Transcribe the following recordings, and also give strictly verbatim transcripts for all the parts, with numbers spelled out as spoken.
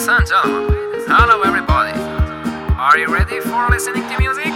Ladies and gentlemen, hello everybody. Are you ready for listening to music?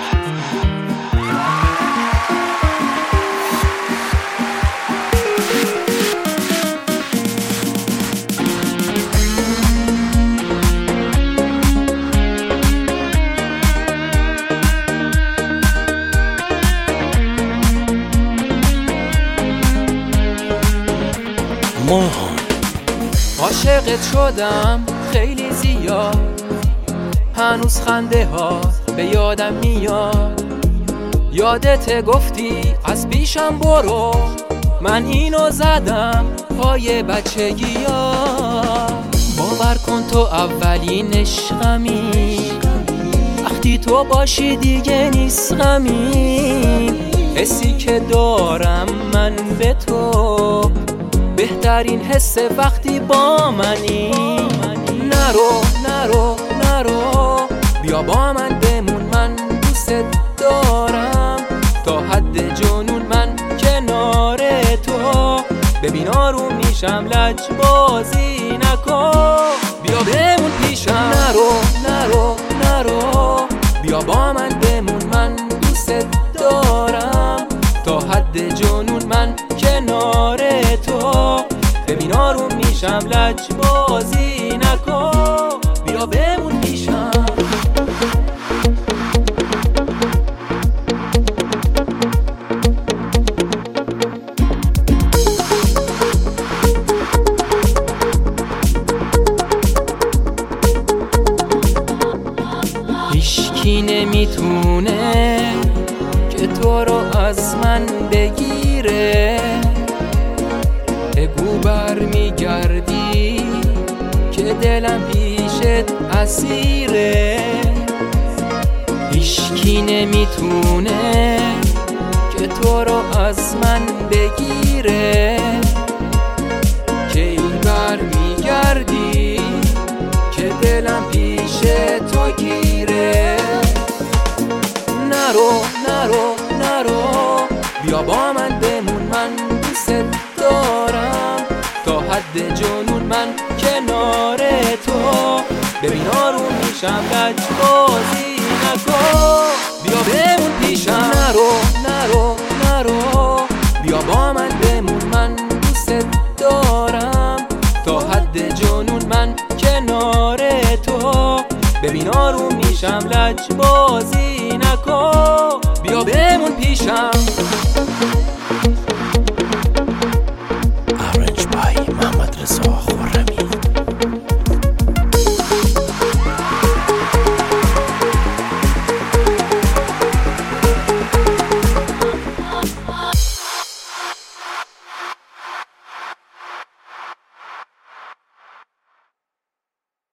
ماهان عاشقت شدم خیلی زیاد، هنوز خنده ها به یادم میاد. یادت گفتی از پیشم برو، من اینو زدم پای بچگی ها. باور کن تو اولین عشقمی، وقتی تو باشی دیگه نیست غمی. حسی که دارم من به تو بهترین حس وقتی با منی. نرو نرو نرو بیا با من بمون، من دوست دارم تا حد جنون. من کنار تو ببین آروم میشم، لج بازی نکن، بیا بمون پیشم. نرو نرو نرو بیا با من بمون، من دوست دارم تا حد جنون. من کنار تو ببین آروم میشم، لج بازی نکن، بیا بمون پیشم. هیچکی نمیتونه که تو رو از من بگیره. بگو بر میگردی که دلم پیشت اسیره. هیچکی نمیتونه که تو رو از من بگیره. کی بر میگردی که دلم پیش تو گیره. نرو نرو نرو بیا با من بمون، من دوست دارم تا حد جنون. من کنار تو ببین آروم میشم، لج بازی نکن، بیا بمون پیشم. نرو نرو نرو بیا با من بمون، من دوست دارم تا حد جنون. من کنار تو ببین آروم میشم، لج بازی نکن، بیا بمون پیشم.